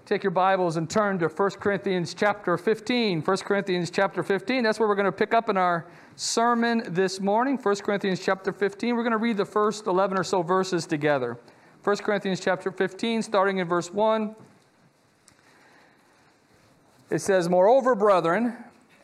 Take your Bibles and turn to 1 Corinthians chapter 15. 1 Corinthians chapter 15, that's where we're going to pick up in our sermon this morning. 1 Corinthians chapter 15, we're going to read the first 11 or so verses together. 1 Corinthians chapter 15, starting in verse 1. It says, "Moreover, brethren,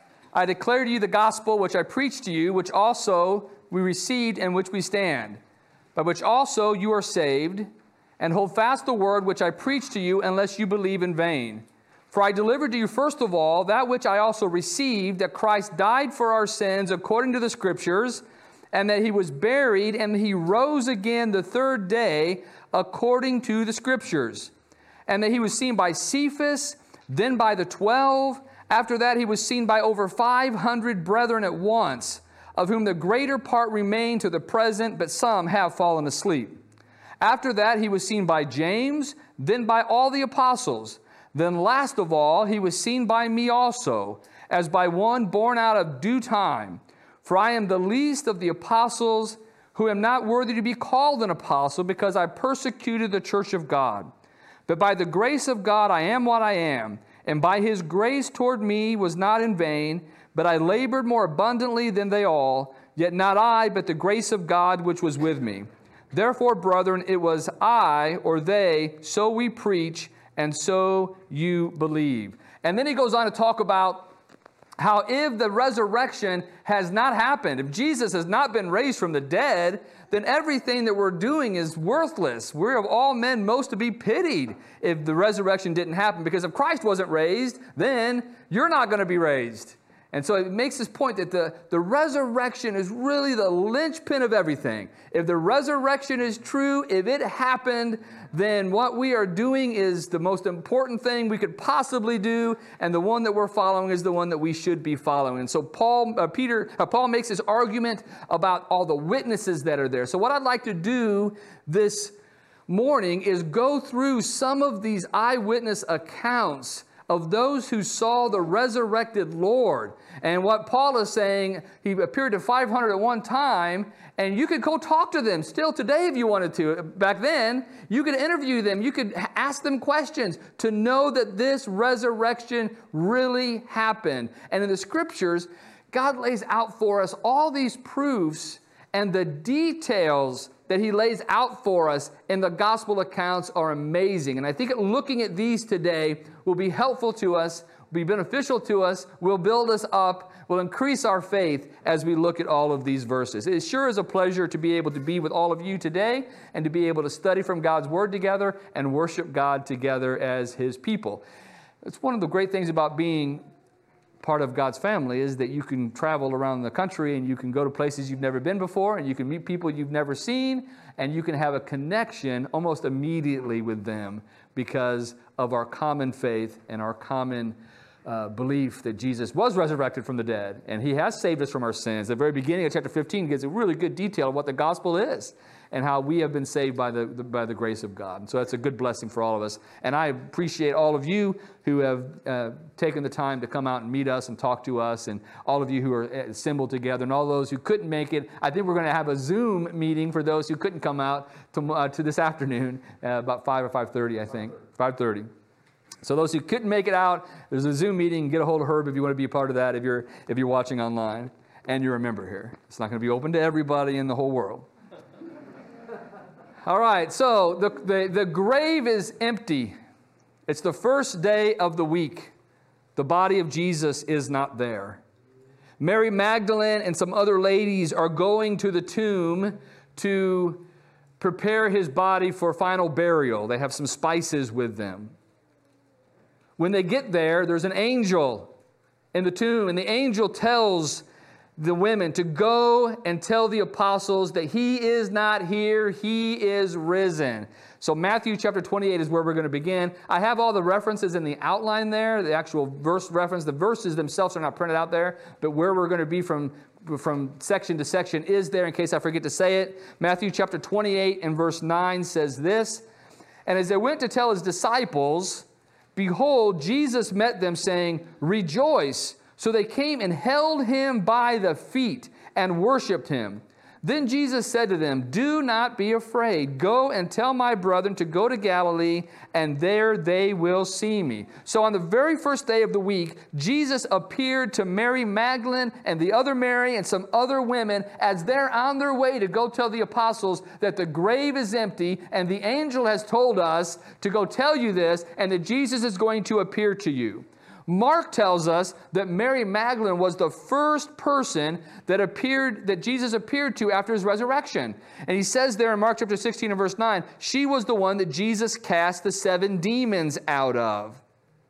I declare to you the gospel which I preached to you, which also we received and which we stand, by which also you are saved, and hold fast the word which I preached to you, unless you believe in vain. For I delivered to you first of all that which I also received, that Christ died for our sins according to the Scriptures, and that he was buried, and that he rose again the third day according to the Scriptures, and that he was seen by Cephas, then by the 12. After that he was seen by over 500 brethren at once, of whom the greater part remain to the present, but some have fallen asleep. After that he was seen by James, then by all the apostles. Then last of all he was seen by me also, as by one born out of due time. For I am the least of the apostles, who am not worthy to be called an apostle, because I persecuted the church of God. But by the grace of God I am what I am, and by his grace toward me was not in vain, but I labored more abundantly than they all, yet not I, but the grace of God which was with me. Therefore, brethren, it was I, or they, so we preach, and so you believe." And then he goes on to talk about how if the resurrection has not happened, if Jesus has not been raised from the dead, then everything that we're doing is worthless. We're of all men most to be pitied if the resurrection didn't happen. Because if Christ wasn't raised, then you're not going to be raised. And so it makes this point that the resurrection is really the linchpin of everything. If the resurrection is true, if it happened, then what we are doing is the most important thing we could possibly do, and the one that we're following is the one that we should be following. And so Paul makes this argument about all the witnesses that are there. So what I'd like to do this morning is go through some of these eyewitness accounts of those who saw the resurrected Lord. And what Paul is saying, he appeared to 500 at one time, and you could go talk to them still today if you wanted to. Back then, you could interview them, you could ask them questions to know that this resurrection really happened. And in the Scriptures, God lays out for us all these proofs, and the details that he lays out for us in the gospel accounts are amazing. And I think looking at these today will be helpful to us, will be beneficial to us, will build us up, will increase our faith as we look at all of these verses. It sure is a pleasure to be able to be with all of you today and to be able to study from God's Word together and worship God together as his people. It's one of the great things about being part of God's family is that you can travel around the country and you can go to places you've never been before, and you can meet people you've never seen, and you can have a connection almost immediately with them because of our common faith and our common belief that Jesus was resurrected from the dead and he has saved us from our sins. The very beginning of chapter 15 gives a really good detail of what the gospel is and how we have been saved by the grace of God. And so that's a good blessing for all of us. And I appreciate all of you who have taken the time to come out and meet us and talk to us, and all of you who are assembled together, and all those who couldn't make it. I think we're going to have a Zoom meeting for those who couldn't come out to this afternoon, about 5 or 5:30, I think. 5:30. So those who couldn't make it out, there's a Zoom meeting. Get a hold of Herb if you want to be a part of that, if you're watching online. And you're a member here. It's not going to be open to everybody in the whole world. All right, so the grave is empty. It's the first day of the week. The body of Jesus is not there. Mary Magdalene and some other ladies are going to the tomb to prepare his body for final burial. They have some spices with them. When they get there, there's an angel in the tomb, and the angel tells the women to go and tell the apostles that he is not here, he is risen. So Matthew chapter 28 is where we're going to begin. I have all the references in the outline there, the actual verse reference. The verses themselves are not printed out there, but where we're going to be from section to section is there in case I forget to say it. Matthew chapter 28 and verse 9 says this, "And as they went to tell his disciples, behold, Jesus met them, saying, 'Rejoice.' So they came and held him by the feet and worshipped him. Then Jesus said to them, "Do not be afraid. Go and tell my brethren to go to Galilee, and there they will see me." So on the very first day of the week, Jesus appeared to Mary Magdalene and the other Mary and some other women as they're on their way to go tell the apostles that the grave is empty, and the angel has told us to go tell you this, and that Jesus is going to appear to you. Mark tells us that Mary Magdalene was the first person that Jesus appeared to after his resurrection. And he says there in Mark chapter 16 and verse 9, she was the one that Jesus cast the 7 demons out of.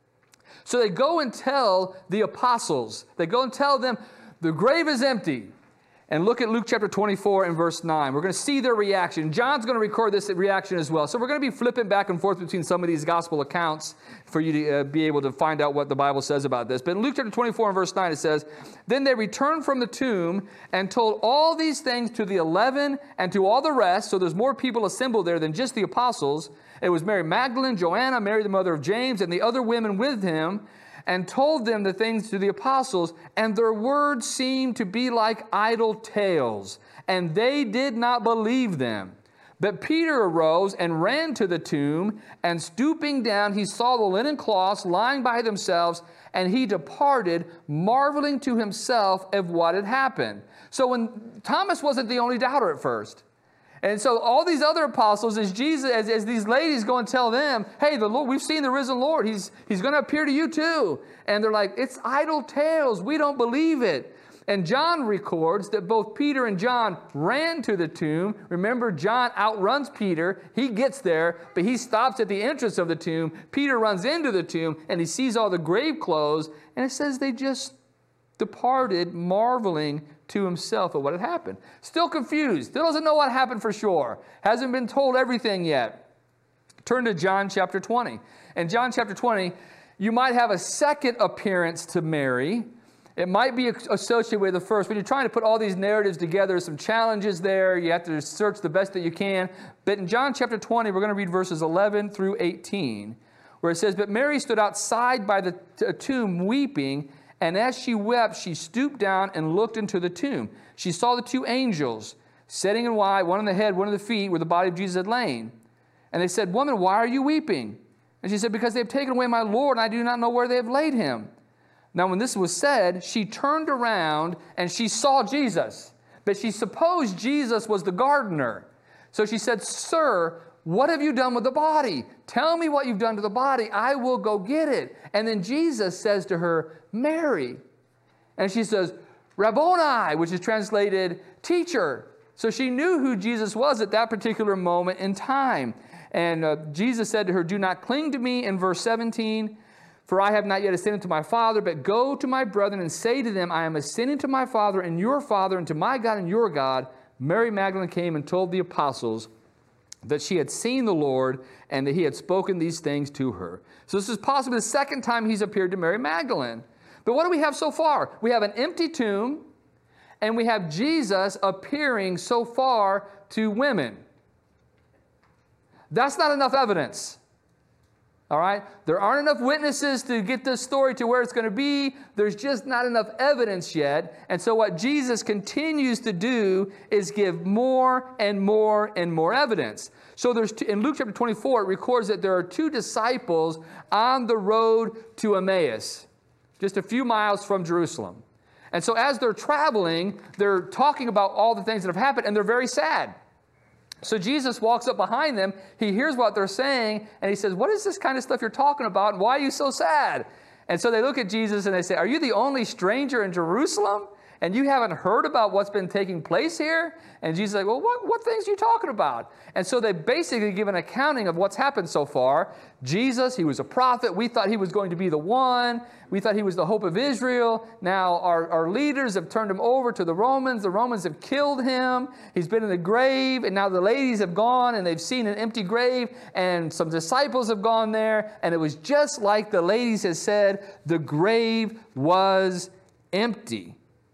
So they go and tell the apostles, they go and tell them, the grave is empty. And look at Luke chapter 24 and verse 9. We're going to see their reaction. John's going to record this reaction as well. So we're going to be flipping back and forth between some of these gospel accounts for you to be able to find out what the Bible says about this. But in Luke chapter 24 and verse 9 it says, "Then they returned from the tomb and told all these things to the 11 and to all the rest." So there's more people assembled there than just the apostles. It was Mary Magdalene, Joanna, Mary the mother of James, and the other women with him, and told them the things to the apostles, and their words seemed to be like idle tales, and they did not believe them. But Peter arose and ran to the tomb, and stooping down, he saw the linen cloths lying by themselves, and he departed, marveling to himself of what had happened. So when Thomas wasn't the only doubter at first. And so all these other apostles, as these ladies go and tell them, "Hey, the Lord, we've seen the risen Lord. He's going to appear to you too." And they're like, "It's idle tales. We don't believe it." And John records that both Peter and John ran to the tomb. Remember, John outruns Peter. He gets there, but he stops at the entrance of the tomb. Peter runs into the tomb, and he sees all the grave clothes. And it says they just departed, marveling to himself at what had happened. Still confused. Still doesn't know what happened for sure. Hasn't been told everything yet. Turn to John chapter 20. In John chapter 20, you might have a second appearance to Mary. It might be associated with the first. When you're trying to put all these narratives together, there's some challenges there. You have to search the best that you can. But in John chapter 20, we're going to read verses 11 through 18, where it says, "But Mary stood outside by the tomb weeping, and as she wept, she stooped down and looked into the tomb. She saw the 2 angels sitting in white, one on the head, one on the feet, where the body of Jesus had lain. And they said, 'Woman, why are you weeping?' And she said, 'Because they have taken away my Lord, and I do not know where they have laid him.' Now when this was said, she turned around and she saw Jesus. But she supposed Jesus was the gardener. So she said, 'Sir, what have you done with the body? Tell me what you've done to the body. I will go get it.' And then Jesus says to her, 'Mary.' And she says, 'Rabboni,' which is translated teacher. So she knew who Jesus was at that particular moment in time. And Jesus said to her, 'Do not cling to me,' in verse 17, 'for I have not yet ascended to my Father, but go to my brethren and say to them, I am ascending to my Father and your Father, and to my God and your God.' Mary Magdalene came and told the apostles that she had seen the Lord and that he had spoken these things to her." So this is possibly the second time he's appeared to Mary Magdalene. But what do we have so far? We have an empty tomb, and we have Jesus appearing so far to women. That's not enough evidence. All right? There aren't enough witnesses to get this story to where it's going to be. There's just not enough evidence yet. And so what Jesus continues to do is give more and more and more evidence. So in Luke chapter 24, it records that there are 2 disciples on the road to Emmaus, just a few miles from Jerusalem. And so as they're traveling, they're talking about all the things that have happened, and they're very sad. So Jesus walks up behind them, he hears what they're saying, and he says, "What is this kind of stuff you're talking about, and why are you so sad?" And so they look at Jesus and they say, "Are you the only stranger in Jerusalem? And you haven't heard about what's been taking place here?" And Jesus is like, "Well, what things are you talking about?" And so they basically give an accounting of what's happened so far. Jesus, he was a prophet. We thought he was going to be the one. We thought he was the hope of Israel. Now our leaders have turned him over to the Romans. The Romans have killed him. He's been in the grave. And now the ladies have gone and they've seen an empty grave. And some disciples have gone there. And it was just like the ladies had said, the grave was empty.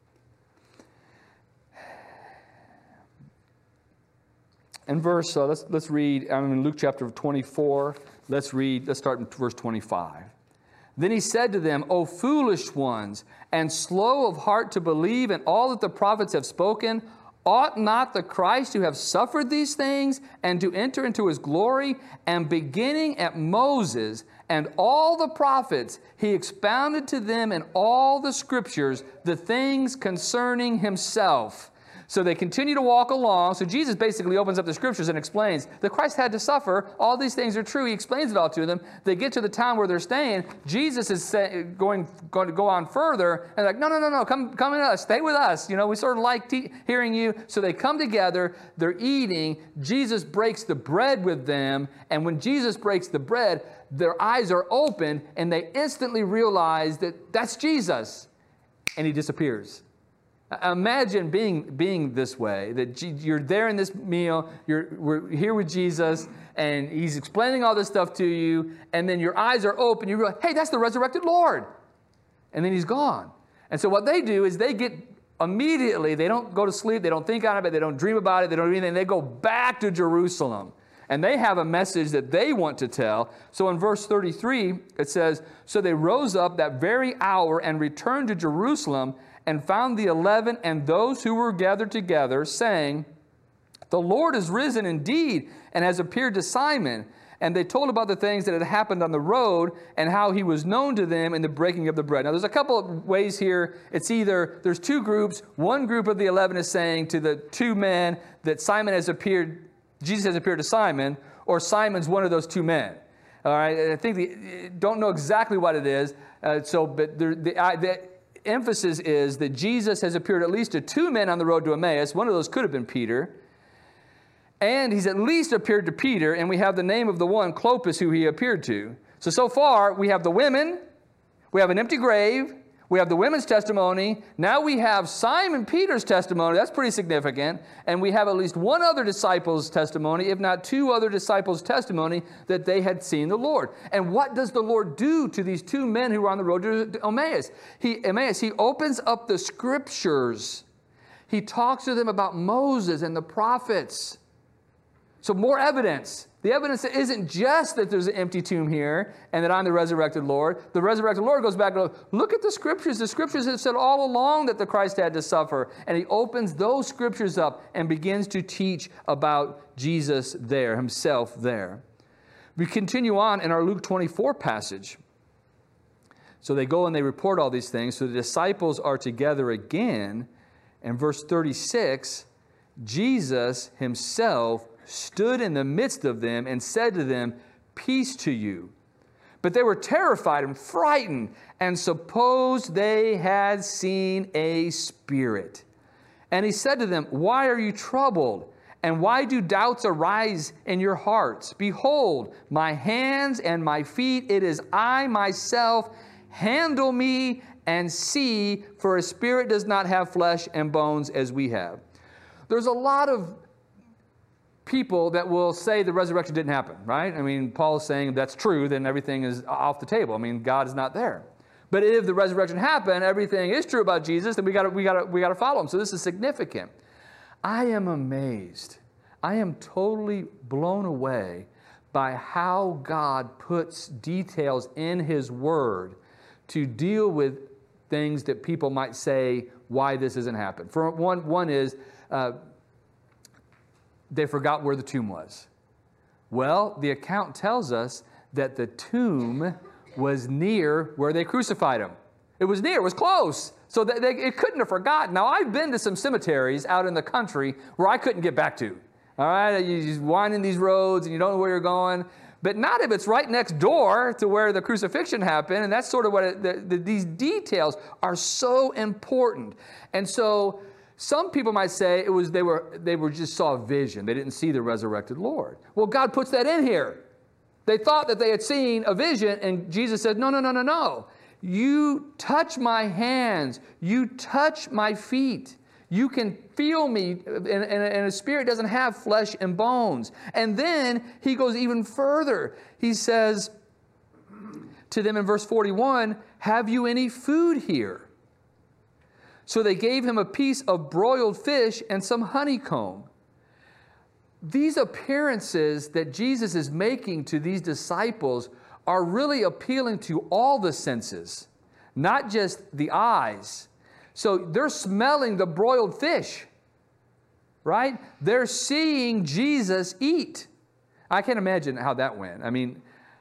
And verse, let's read, I'm in Luke chapter 24. Let's start in verse 25. "Then he said to them, O foolish ones, and slow of heart to believe in all that the prophets have spoken, Ought not the Christ to have suffered these things and to enter into his glory? And beginning at Moses and all the prophets, he expounded to them in all the scriptures the things concerning himself. So they continue to walk along. So Jesus basically opens up the scriptures and explains that Christ had to suffer. All these things are true. He explains it all to them. They get to the town where they're staying. Jesus is going to go on further. And like, no, come with us. Stay with us. You know, we sort of like hearing you. So they come together. They're eating. Jesus breaks the bread with them. And when Jesus breaks the bread, their eyes are open and they instantly realize that that's Jesus. And he disappears. Imagine being this way, that you're there in this meal, we're here with Jesus, and he's explaining all this stuff to you, and then your eyes are open, you realize, hey, that's the resurrected Lord. And then he's gone. And so what they do is they get immediately, they don't go to sleep, they don't think on it, they don't dream about it, they don't do anything, they go back to Jerusalem. And they have a message that they want to tell. So in verse 33, it says, so they rose up that very hour and returned to Jerusalem and found the 11 and those who were gathered together, saying, the Lord is risen indeed and has appeared to Simon. And they told about the things that had happened on the road and how he was known to them in the breaking of the bread. Now, there's a couple of ways here. It's either there's two groups. One group of the 11 is saying to the two men that Jesus has appeared to Simon, or Simon's one of those two men. All right, I think don't know exactly what it is. But the emphasis is that Jesus has appeared at least to two men on the road to Emmaus. One of those could have been Peter. And he's at least appeared to Peter, and we have the name of the one, Clopas, who he appeared to. So far, we have the women, we have an empty grave, we have the women's testimony, now we have Simon Peter's testimony, that's pretty significant, and we have at least one other disciple's testimony, if not two other disciples' testimony, that they had seen the Lord. And what does the Lord do to these two men who were on the road to Emmaus? He opens up the scriptures. He talks to them about Moses and the prophets. So more evidence. The evidence isn't just that there's an empty tomb here and that I'm the resurrected Lord. The resurrected Lord goes back and goes, look at the scriptures. The scriptures have said all along that the Christ had to suffer. And he opens those scriptures up and begins to teach about Jesus there, himself there. We continue on in our Luke 24 passage. So they go and they report all these things. So the disciples are together again. And verse 36, Jesus himself stood in the midst of them and said to them, peace to you. But they were terrified and frightened and supposed they had seen a spirit. And he said to them, why are you troubled? And why do doubts arise in your hearts? Behold, my hands and my feet, it is I myself. Handle me and see, for a spirit does not have flesh and bones as we have. There's a lot of people that will say the resurrection didn't happen, right? I mean, Paul is saying if that's true, then everything is off the table. I mean, God is not there. But if the resurrection happened, everything is true about Jesus, then we got to follow him. So this is significant. I am amazed. I am totally blown away by how God puts details in his word to deal with things that people might say why this hasn't happened. For one is they forgot where the tomb was. Well, the account tells us that the tomb was near where they crucified him. It was near, it was close. So it couldn't have forgotten. Now, I've been to some cemeteries out in the country where I couldn't get back to. All right, you just wind in these roads and you don't know where you're going. But not if it's right next door to where the crucifixion happened. And that's sort of what these details are so important. And so some people might say they were just saw a vision. They didn't see the resurrected Lord. Well, God puts that in here. They thought that they had seen a vision, and Jesus said, no. You touch my hands. You touch my feet. You can feel me, and a spirit doesn't have flesh and bones. And then he goes even further. He says to them in verse 41, have you any food here? So they gave him a piece of broiled fish and some honeycomb. These appearances that Jesus is making to these disciples are really appealing to all the senses, not just the eyes. So they're smelling the broiled fish. right? They're seeing Jesus eat. I can't imagine how that went. I mean,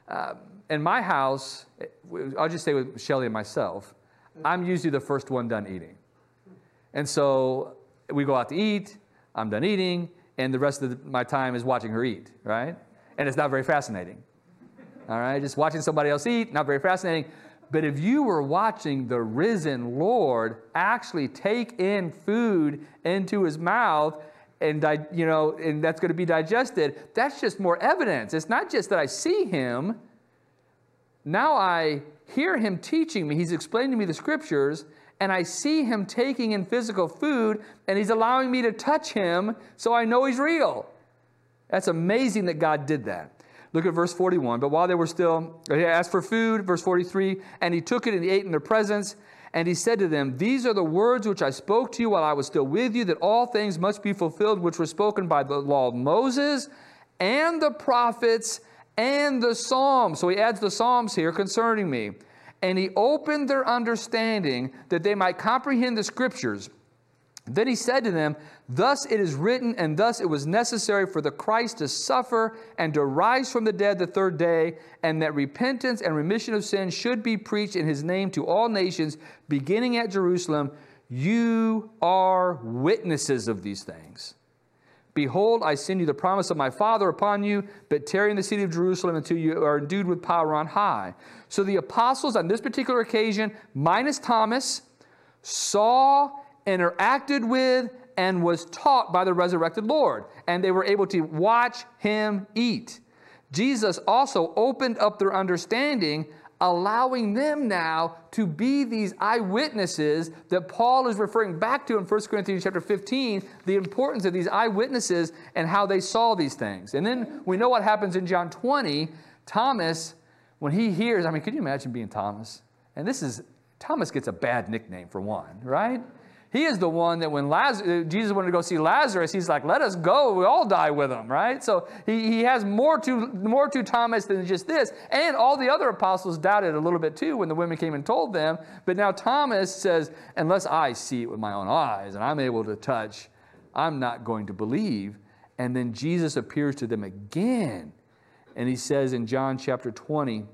in my house, I'll just say with Shelly and myself, I'm usually the first one done eating. And so we go out to eat, I'm done eating, and the rest of my time is watching her eat, right? And it's not very fascinating. All right, just watching somebody else eat, not very fascinating. But if you were watching the risen Lord actually take in food into his mouth, and and that's going to be digested, that's just more evidence. It's not just that I see him. Now I hear him teaching me. He's explaining to me the scriptures, and I see him taking in physical food, and he's allowing me to touch him, so I know he's real. That's amazing that God did that. Look at verse 41. But while they were still, he asked for food, verse 43, and he took it and he ate in their presence. And he said to them, these are the words which I spoke to you while I was still with you, that all things must be fulfilled which were spoken by the law of Moses and the prophets and the Psalms. So he adds the Psalms here concerning me. And he opened their understanding that they might comprehend the scriptures. Then he said to them, thus it is written, and thus it was necessary for the Christ to suffer and to rise from the dead the third day, and that repentance and remission of sins should be preached in his name to all nations, beginning at Jerusalem. You are witnesses of these things. Behold, I send you the promise of my Father upon you, but tarry in the city of Jerusalem until you are endued with power on high. So the apostles on this particular occasion, minus Thomas, saw, interacted with, and was taught by the resurrected Lord. And they were able to watch him eat. Jesus also opened up their understanding, allowing them now to be these eyewitnesses that Paul is referring back to in 1 Corinthians chapter 15, the importance of these eyewitnesses and how they saw these things. And then we know what happens in John 20. Thomas, when he hears, I mean, could you imagine being Thomas? And Thomas gets a bad nickname for one, right? He is the one that when Jesus wanted to go see Lazarus, he's like, let us go. We all die with him, right? So he has more to Thomas than just this. And all the other apostles doubted a little bit too when the women came and told them. But now Thomas says, unless I see it with my own eyes and I'm able to touch, I'm not going to believe. And then Jesus appears to them again. And he says in John chapter 20,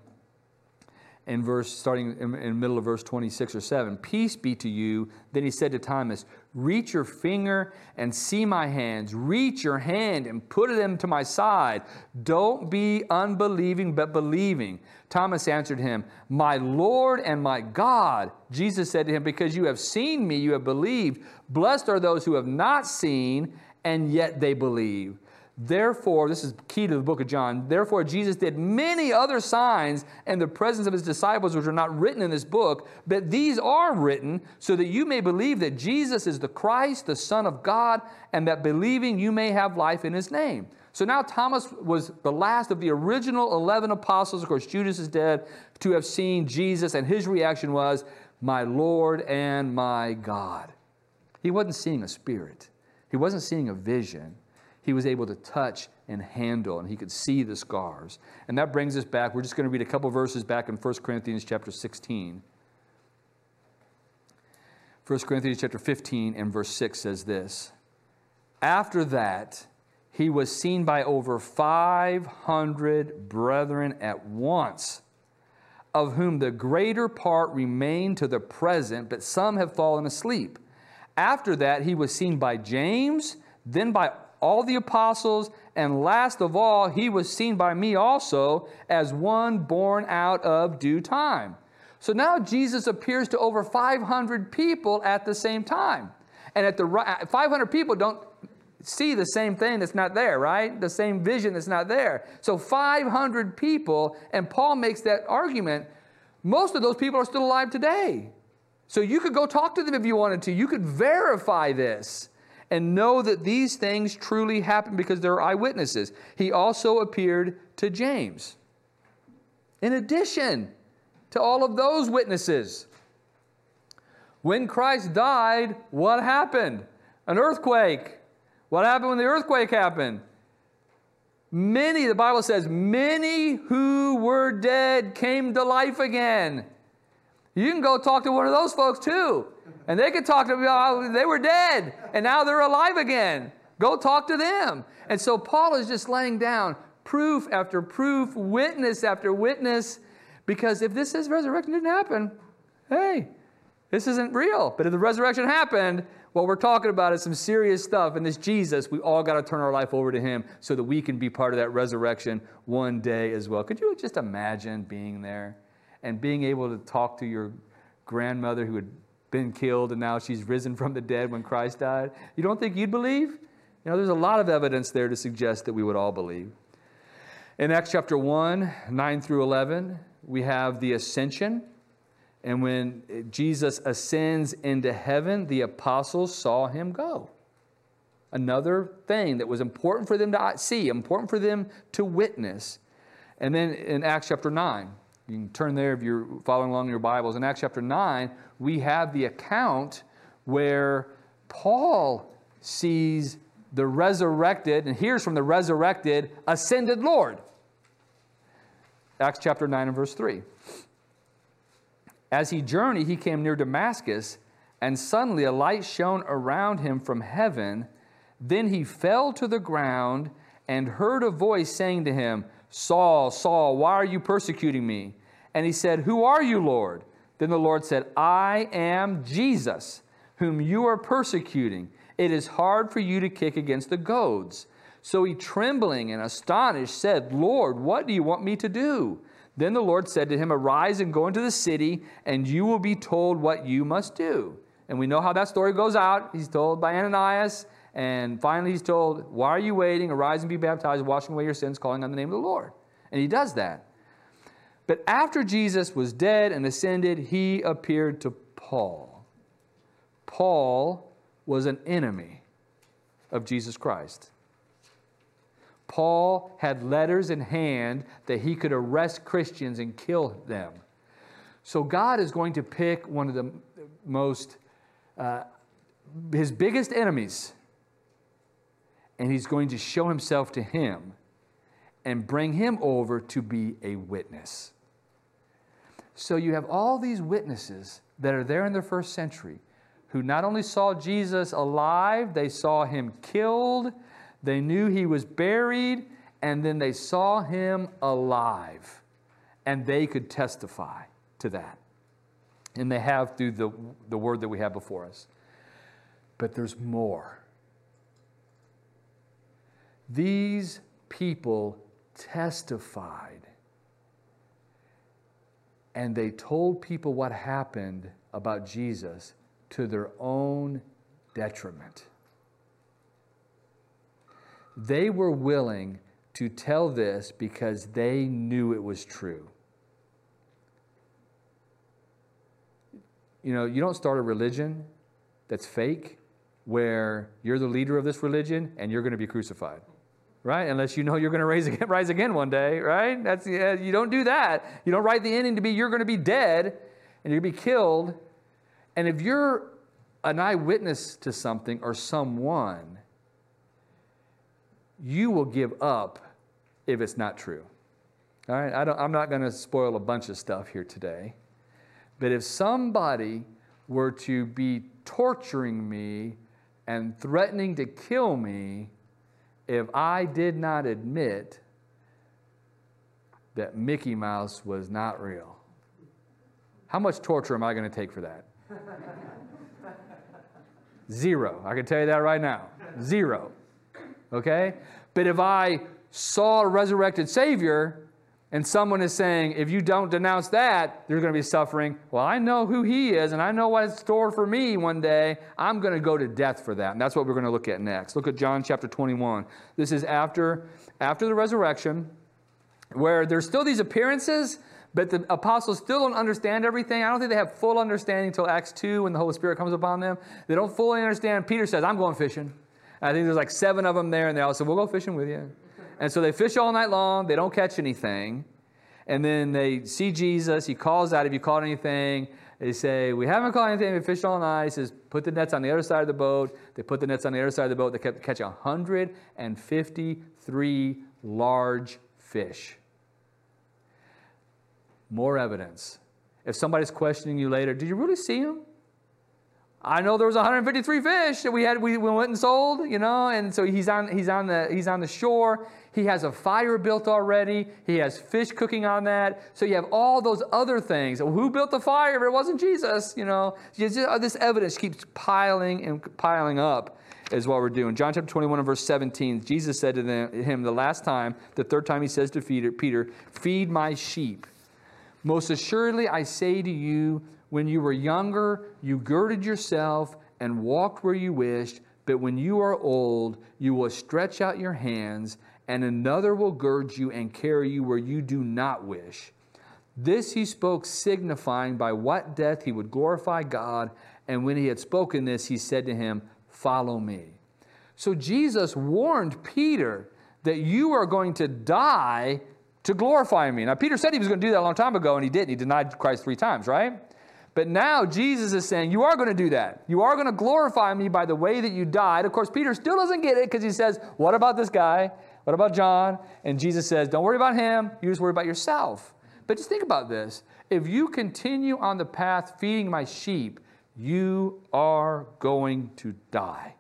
starting in the middle of verse 26 or 7, peace be to you. Then he said to Thomas, reach your finger and see my hands. Reach your hand and put it into my side. Don't be unbelieving, but believing. Thomas answered him, my Lord and my God. Jesus said to him, because you have seen me, you have believed. Blessed are those who have not seen, and yet they believe. Therefore, this is key to the book of John, therefore Jesus did many other signs in the presence of his disciples which are not written in this book, but these are written so that you may believe that Jesus is the Christ, the Son of God, and that believing you may have life in his name. So now Thomas was the last of the original 11 apostles, of course Judas is dead, to have seen Jesus, and his reaction was, my Lord and my God. He wasn't seeing a spirit. He wasn't seeing a vision. He was able to touch and handle, and he could see the scars. And that brings us back. We're just going to read a couple verses back in 1 Corinthians chapter 16. 1 Corinthians chapter 15 and verse 6 says this. After that, he was seen by over 500 brethren at once, of whom the greater part remain to the present, but some have fallen asleep. After that, he was seen by James, then by all the apostles, and last of all, he was seen by me also as one born out of due time. So now Jesus appears to over 500 people at the same time. And 500 people don't see the same thing that's not there, right? The same vision that's not there. So 500 people, and Paul makes that argument, most of those people are still alive today. So you could go talk to them if you wanted to. You could verify this and know that these things truly happened because they're eyewitnesses. He also appeared to James. In addition to all of those witnesses, when Christ died, what happened? An earthquake. What happened when the earthquake happened? Many, the Bible says, many who were dead came to life again. You can go talk to one of those folks too. And they could talk to me, they were dead, and now they're alive again. Go talk to them. And so Paul is just laying down proof after proof, witness after witness, because if this resurrection didn't happen, hey, this isn't real. But if the resurrection happened, what we're talking about is some serious stuff. And this Jesus, we all got to turn our life over to him so that we can be part of that resurrection one day as well. Could you just imagine being there and being able to talk to your grandmother who had been killed and now she's risen from the dead when Christ died? You don't think you'd believe? There's a lot of evidence there to suggest that we would all believe. In Acts chapter 1, 9 through 11, we have the ascension. And when Jesus ascends into heaven, the apostles saw him go. Another thing that was important for them to see, important for them to witness. And then in Acts chapter 9, you can turn there if you're following along in your Bibles. In Acts chapter 9, we have the account where Paul sees the resurrected, and hears from the resurrected, ascended Lord. Acts chapter 9 and verse 3. As he journeyed, he came near Damascus, and suddenly a light shone around him from heaven. Then he fell to the ground and heard a voice saying to him, Saul, Saul, why are you persecuting me? And he said, Who are you, Lord? Then the Lord said, I am Jesus, whom you are persecuting. It is hard for you to kick against the goads. So he, trembling and astonished, said, Lord, what do you want me to do? Then the Lord said to him, Arise and go into the city, and you will be told what you must do. And we know how that story goes out. He's told by Ananias, and finally he's told, Why are you waiting? Arise and be baptized, washing away your sins, calling on the name of the Lord. And he does that. But after Jesus was dead and ascended, he appeared to Paul. Paul was an enemy of Jesus Christ. Paul had letters in hand that he could arrest Christians and kill them. So God is going to pick one of the most, his biggest enemies, and he's going to show himself to him and bring him over to be a witness. So you have all these witnesses that are there in the first century who not only saw Jesus alive, they saw him killed, they knew he was buried, and then they saw him alive. And they could testify to that. And they have through the word that we have before us. But there's more. These people testified. And they told people what happened about Jesus to their own detriment. They were willing to tell this because they knew it was true. You don't start a religion that's fake where you're the leader of this religion and you're going to be crucified, right? Unless you know you're going to rise again one day, right? You don't do that. You don't write the ending to be you're going to be dead and you're going to be killed. And if you're an eyewitness to something or someone, you will give up if it's not true. All right? I'm not going to spoil a bunch of stuff here today. But if somebody were to be torturing me and threatening to kill me if I did not admit that Mickey Mouse was not real, how much torture am I going to take for that? 0. I can tell you that right now. 0. Okay? But if I saw a resurrected Savior and someone is saying, if you don't denounce that, you're going to be suffering. Well, I know who he is and I know what's stored for me one day. I'm going to go to death for that. And that's what we're going to look at next. Look at John chapter 21. This is after the resurrection, where there's still these appearances, but the apostles still don't understand everything. I don't think they have full understanding until Acts 2 when the Holy Spirit comes upon them. They don't fully understand. Peter says, I'm going fishing. I think there's like 7 of them there, and they all said, we'll go fishing with you. And so they fish all night long. They don't catch anything. And then they see Jesus. He calls out, have you caught anything? They say, we haven't caught anything. We fished all night. He says, put the nets on the other side of the boat. They put the nets on the other side of the boat. They kept catching 153 large fish. More evidence. If somebody's questioning you later, did you really see him? I know there was 153 fish that we went and sold, and so he's on the shore. He has a fire built already. He has fish cooking on that. So you have all those other things. Well, who built the fire if it wasn't Jesus? This evidence keeps piling and piling up is what we're doing. John chapter 21 and verse 17, Jesus said to him the last time, the third time he says to Peter, feed my sheep. Most assuredly I say to you, when you were younger, you girded yourself and walked where you wished, but when you are old, you will stretch out your hands, and another will gird you and carry you where you do not wish. This he spoke, signifying by what death he would glorify God. And when he had spoken this, he said to him, follow me. So Jesus warned Peter that you are going to die to glorify me. Now, Peter said he was going to do that a long time ago, and he didn't. He denied Christ 3 times, right? But now Jesus is saying, you are going to do that. You are going to glorify me by the way that you died. Of course, Peter still doesn't get it because he says, what about this guy? What about John? And Jesus says, don't worry about him. You just worry about yourself. But just think about this. If you continue on the path feeding my sheep, you are going to die.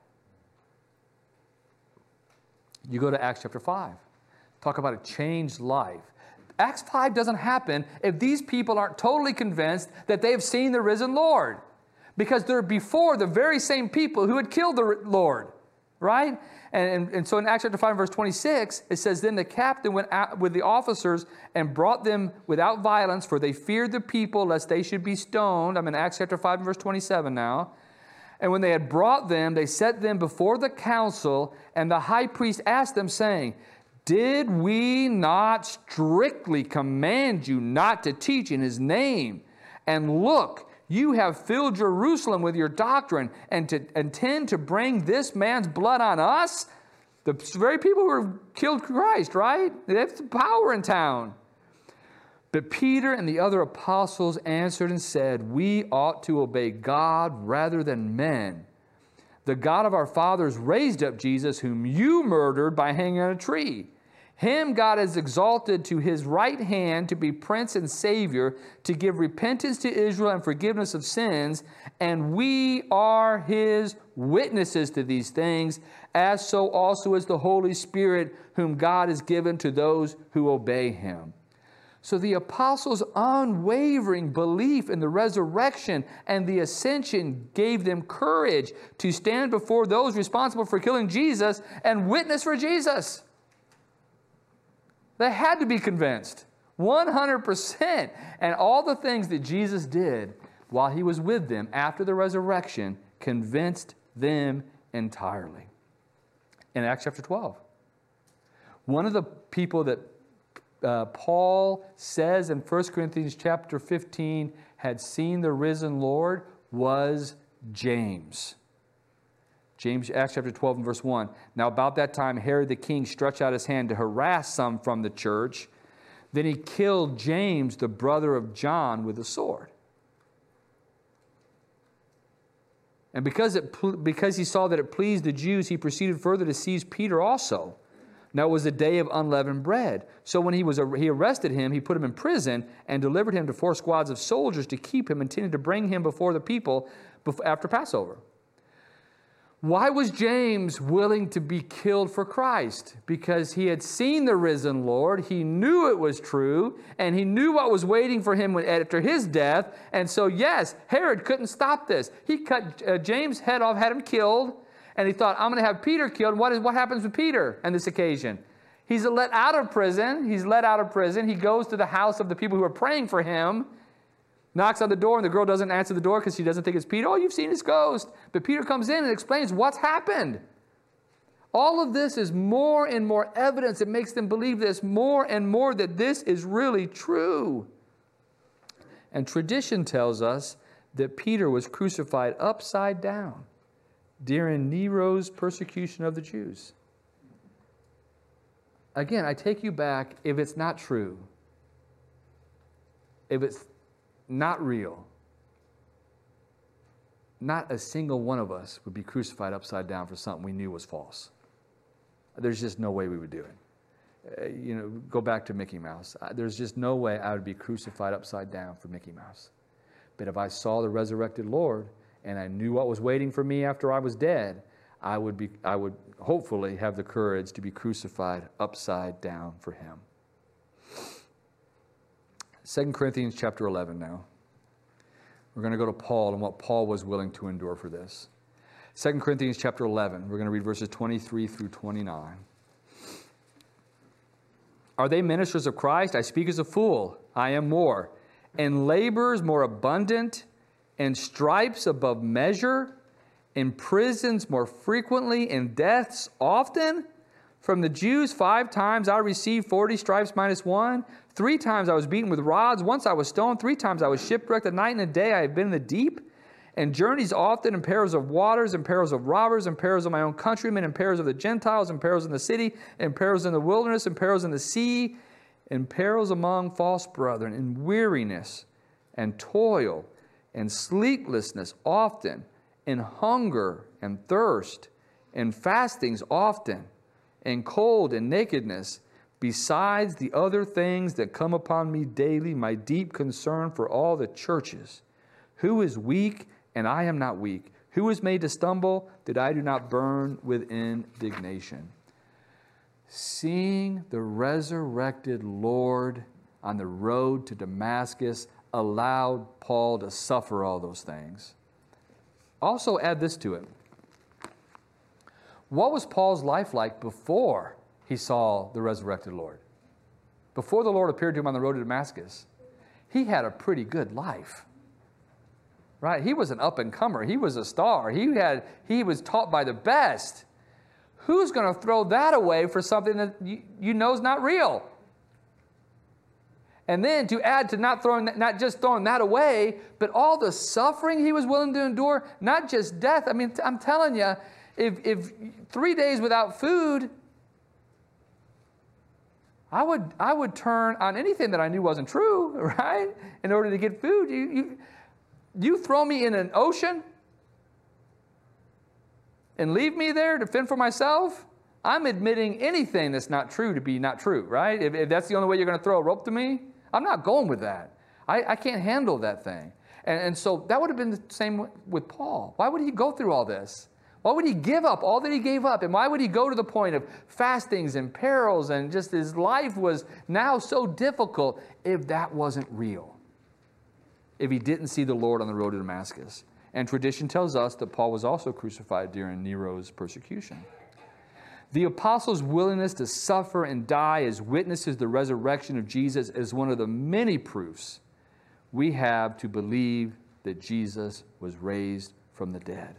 You go to Acts chapter 5. Talk about a changed life. Acts 5 doesn't happen if these people aren't totally convinced that they have seen the risen Lord. Because they're before the very same people who had killed the Lord. Right? And so in Acts chapter 5 verse 26, it says, then the captain went out with the officers and brought them without violence, for they feared the people lest they should be stoned. I'm in Acts chapter 5 verse 27 now. And when they had brought them, they set them before the council, and the high priest asked them, saying, did we not strictly command you not to teach in his name? And look, you have filled Jerusalem with your doctrine, and to intend to bring this man's blood on us? The very people who killed Christ, right? They have the power in town. But Peter and the other apostles answered and said, we ought to obey God rather than men. The God of our fathers raised up Jesus, whom you murdered by hanging on a tree. Him God has exalted to his right hand to be Prince and Savior, to give repentance to Israel and forgiveness of sins. And we are his witnesses to these things, as so also is the Holy Spirit, whom God has given to those who obey him. So the apostles' unwavering belief in the resurrection and the ascension gave them courage to stand before those responsible for killing Jesus and witness for Jesus. They had to be convinced, 100%. And all the things that Jesus did while he was with them after the resurrection convinced them entirely. In Acts chapter 12, one of the people that Paul says in 1 Corinthians chapter 15 had seen the risen Lord was James. Acts chapter 12 and verse 1. Now about that time Herod the king stretched out his hand to harass some from the church. Then he killed James, the brother of John, with a sword. And because he saw that it pleased the Jews, he proceeded further to seize Peter also. Now it was the day of unleavened bread. So when he arrested him, he put him in prison and delivered him to 4 squads of soldiers to keep him, intending to bring him before the people after Passover. Why was James willing to be killed for Christ? Because he had seen the risen Lord, he knew it was true, and he knew what was waiting for him after his death. And so, yes, Herod couldn't stop this. He cut James' head off, had him killed, and he thought, I'm going to have Peter killed. What happens with Peter on this occasion? He's let out of prison. He goes to the house of the people who are praying for him, knocks on the door, and the girl doesn't answer the door because she doesn't think it's Peter. Oh, you've seen his ghost. But Peter comes in and explains what's happened. All of this is more and more evidence. It makes them believe this more and more, that this is really true. And tradition tells us that Peter was crucified upside down during Nero's persecution of the Jews. Again, I take you back, if it's not true, if it's not real, not a single one of us would be crucified upside down for something we knew was false. There's just no way we would do it. Go back to Mickey Mouse. There's just no way I would be crucified upside down for Mickey Mouse. But if I saw the resurrected Lord and I knew what was waiting for me after I was dead, I would hopefully have the courage to be crucified upside down for him. 2 Corinthians chapter 11 now. We're going to go to Paul and what Paul was willing to endure for this. 2 Corinthians chapter 11. We're going to read verses 23 through 29. Are they ministers of Christ? I speak as a fool. I am more. And labors more abundant, and stripes above measure, in prisons more frequently, and deaths often. From the Jews 5 times I received 40 stripes minus 1. 3 times I was beaten with rods. Once I was stoned. 3 times I was shipwrecked. A night and a day I have been in the deep. And journeys often, in perils of waters, and perils of robbers, and perils of my own countrymen, and perils of the Gentiles, and perils in the city, and perils in the wilderness, and perils in the sea, and perils among false brethren, and weariness, and toil, and sleeplessness often, and hunger, and thirst, and fastings often, and cold, and nakedness, besides the other things that come upon me daily, my deep concern for all the churches. Who is weak, and I am not weak? Who is made to stumble, that I do not burn with indignation? Seeing the resurrected Lord on the road to Damascus allowed Paul to suffer all those things. Also add this to it. What was Paul's life like before he saw the resurrected Lord? Before the Lord appeared to him on the road to Damascus, he had a pretty good life. Right? He was an up-and-comer. He was a star. He was taught by the best. Who's going to throw that away for something that you know is not real? And then to add to not just throwing that away, but all the suffering he was willing to endure, not just death. I mean, I'm telling you, if 3 days without food, I would turn on anything that I knew wasn't true, right? In order to get food. You throw me in an ocean and leave me there to fend for myself, I'm admitting anything that's not true to be not true, right? If that's the only way you're going to throw a rope to me, I'm not going with that. I can't handle that thing. And so that would have been the same with Paul. Why would he go through all this? Why would he give up all that he gave up? And why would he go to the point of fastings and perils and just his life was now so difficult if that wasn't real? If he didn't see the Lord on the road to Damascus. And tradition tells us that Paul was also crucified during Nero's persecution. The apostles' willingness to suffer and die as witnesses the resurrection of Jesus is one of the many proofs we have to believe that Jesus was raised from the dead.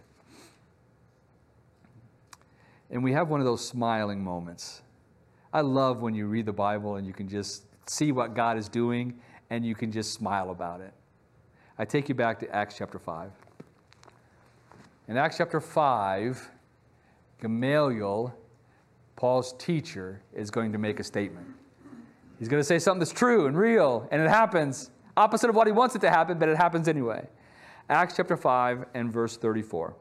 And we have one of those smiling moments. I love when you read the Bible and you can just see what God is doing and you can just smile about it. I take you back to Acts chapter 5. In Acts chapter 5, Gamaliel, Paul's teacher, is going to make a statement. He's going to say something that's true and real, and it happens. Opposite of what he wants it to happen, but it happens anyway. Acts chapter 5 and verse 34.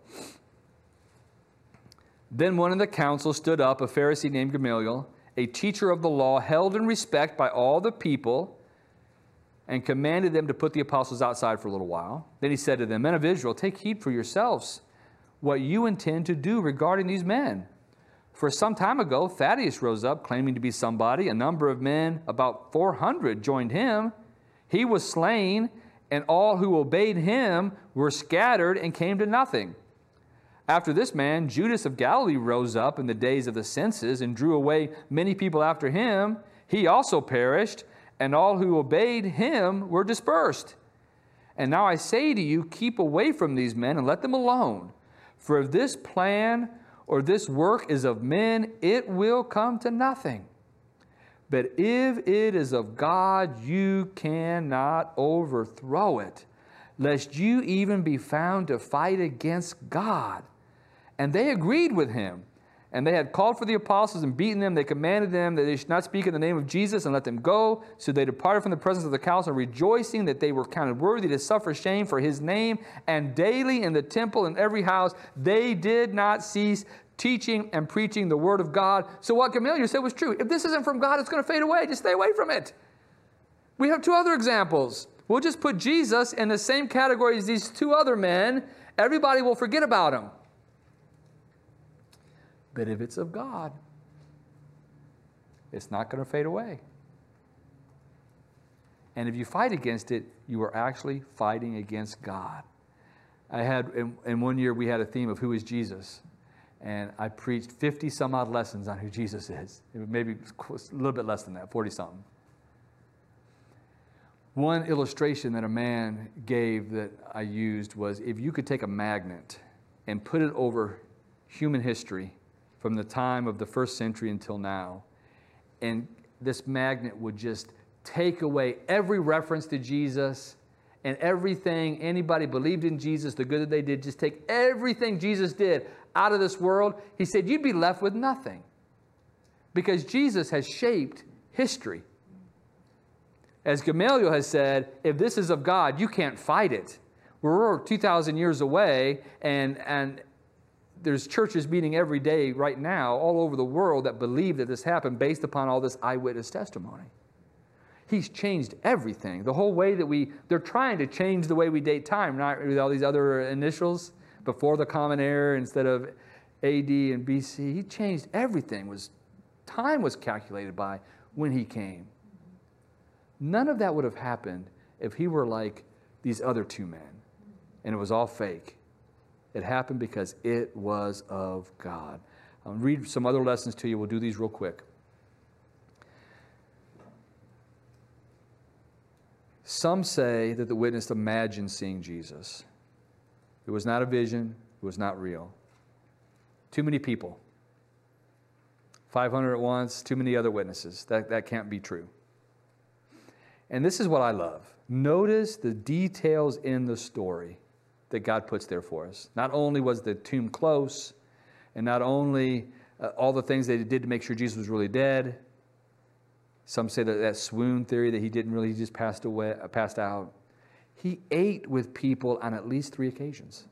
Then one of the council stood up, a Pharisee named Gamaliel, a teacher of the law, held in respect by all the people, and commanded them to put the apostles outside for a little while. Then he said to them, Men of Israel, take heed for yourselves what you intend to do regarding these men. For some time ago, Thaddeus rose up, claiming to be somebody. A number of men, about 400, joined him. He was slain, and all who obeyed him were scattered and came to nothing. After this man, Judas of Galilee rose up in the days of the census and drew away many people after him. He also perished, and all who obeyed him were dispersed. And now I say to you, keep away from these men and let them alone. For if this plan or this work is of men, it will come to nothing. But if it is of God, you cannot overthrow it, lest you even be found to fight against God. And they agreed with him. And they had called for the apostles and beaten them. They commanded them that they should not speak in the name of Jesus and let them go. So they departed from the presence of the council, rejoicing that they were counted worthy to suffer shame for his name. And daily in the temple and every house, they did not cease teaching and preaching the word of God. So what Gamaliel said was true. If this isn't from God, it's going to fade away. Just stay away from it. We have 2 other examples. We'll just put Jesus in the same category as these 2 other men Everybody will forget about him. But if it's of God, it's not going to fade away. And if you fight against it, you are actually fighting against God. I had, in one year, we had a theme of who is Jesus. And I preached 50 some odd lessons on who Jesus is. Maybe a little bit less than that, 40 something. One illustration that a man gave that I used was, if you could take a magnet and put it over human history from the time of the first century until now, and this magnet would just take away every reference to Jesus and everything anybody believed in Jesus, the good that they did, just take everything Jesus did out of this world, he said, you'd be left with nothing. Because Jesus has shaped history. As Gamaliel has said, if this is of God, you can't fight it. We're 2,000 years away, and there's churches meeting every day right now all over the world that believe that this happened based upon all this eyewitness testimony. He's changed everything. The whole way that they're trying to change the way we date time, not with all these other initials, before the Common Era instead of AD and BC. He changed everything. Time was calculated by when he came. None of that would have happened if he were like these other two men, and it was all fake. It happened because it was of God. I'll read some other lessons to you. We'll do these real quick. Some say that the witness imagined seeing Jesus. It was not a vision. It was not real. Too many people. 500 at once, too many other witnesses. That can't be true. And this is what I love. Notice the details in the story that God puts there for us. Not only was the tomb close, and not only all the things they did to make sure Jesus was really dead. Some say that swoon theory, that he didn't really, he just passed out. He ate with people on at least 3 occasions.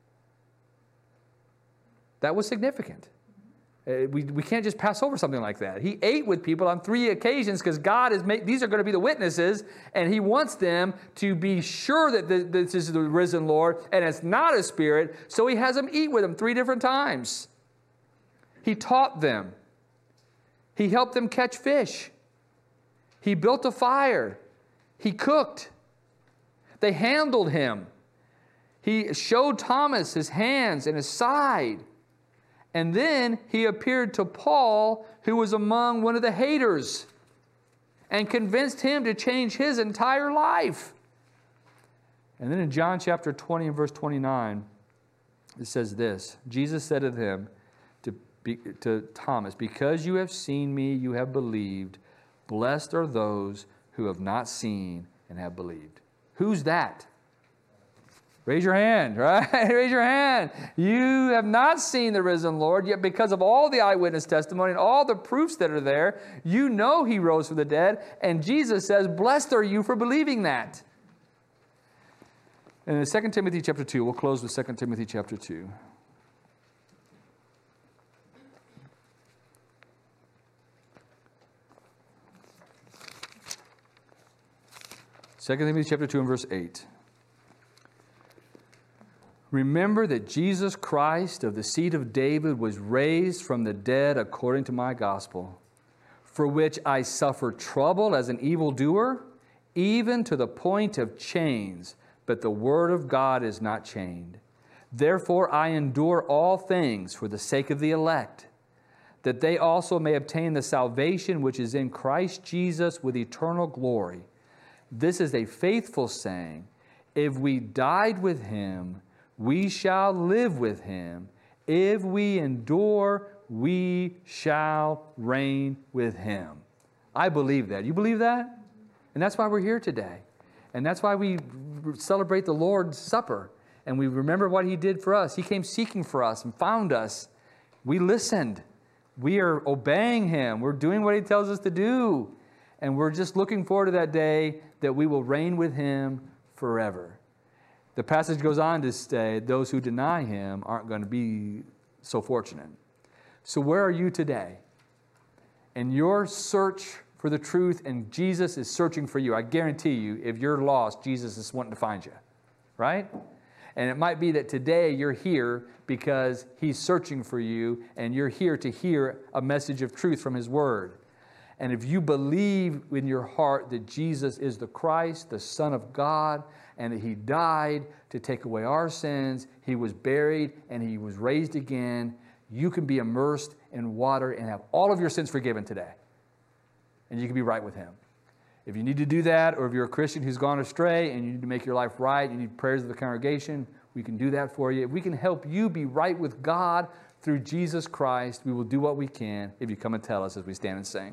That was significant. We can't just pass over something like that. He ate with people on 3 occasions because God these are going to be the witnesses, and he wants them to be sure that this is the risen Lord and it's not a spirit, so he has them eat with them 3 different times. He taught them. He helped them catch fish. He built a fire. He cooked. They handled him. He showed Thomas his hands and his side. And then he appeared to Paul, who was among one of the haters, and convinced him to change his entire life. And then in John chapter 20 and verse 29, it says this. Jesus said to him, to Thomas, because you have seen me, you have believed. Blessed are those who have not seen and have believed. Who's that? Raise your hand, right? Raise your hand. You have not seen the risen Lord, yet because of all the eyewitness testimony and all the proofs that are there, you know he rose from the dead. And Jesus says, blessed are you for believing that. And in 2 Timothy chapter 2, we'll close with 2 Timothy chapter 2. Second Timothy chapter 2 and verse 8. Remember that Jesus Christ of the seed of David was raised from the dead according to my gospel, for which I suffer trouble as an evildoer, even to the point of chains, but the word of God is not chained. Therefore I endure all things for the sake of the elect, that they also may obtain the salvation which is in Christ Jesus with eternal glory. This is a faithful saying. If we died with him, we shall live with him. If we endure, we shall reign with him. I believe that. You believe that? And that's why we're here today. And that's why we celebrate the Lord's Supper. And we remember what he did for us. He came seeking for us and found us. We listened. We are obeying him. We're doing what he tells us to do. And we're just looking forward to that day that we will reign with him forever. The passage goes on to say those who deny him aren't going to be so fortunate. So where are you today? In your search for the truth, and Jesus is searching for you. I guarantee you, if you're lost, Jesus is wanting to find you. Right? And it might be that today you're here because He's searching for you, and you're here to hear a message of truth from His Word. And if you believe in your heart that Jesus is the Christ, the Son of God, and that He died to take away our sins, He was buried, and He was raised again, you can be immersed in water and have all of your sins forgiven today. And you can be right with Him. If you need to do that, or if you're a Christian who's gone astray and you need to make your life right, you need prayers of the congregation, we can do that for you. If we can help you be right with God through Jesus Christ, we will do what we can if you come and tell us as we stand and sing.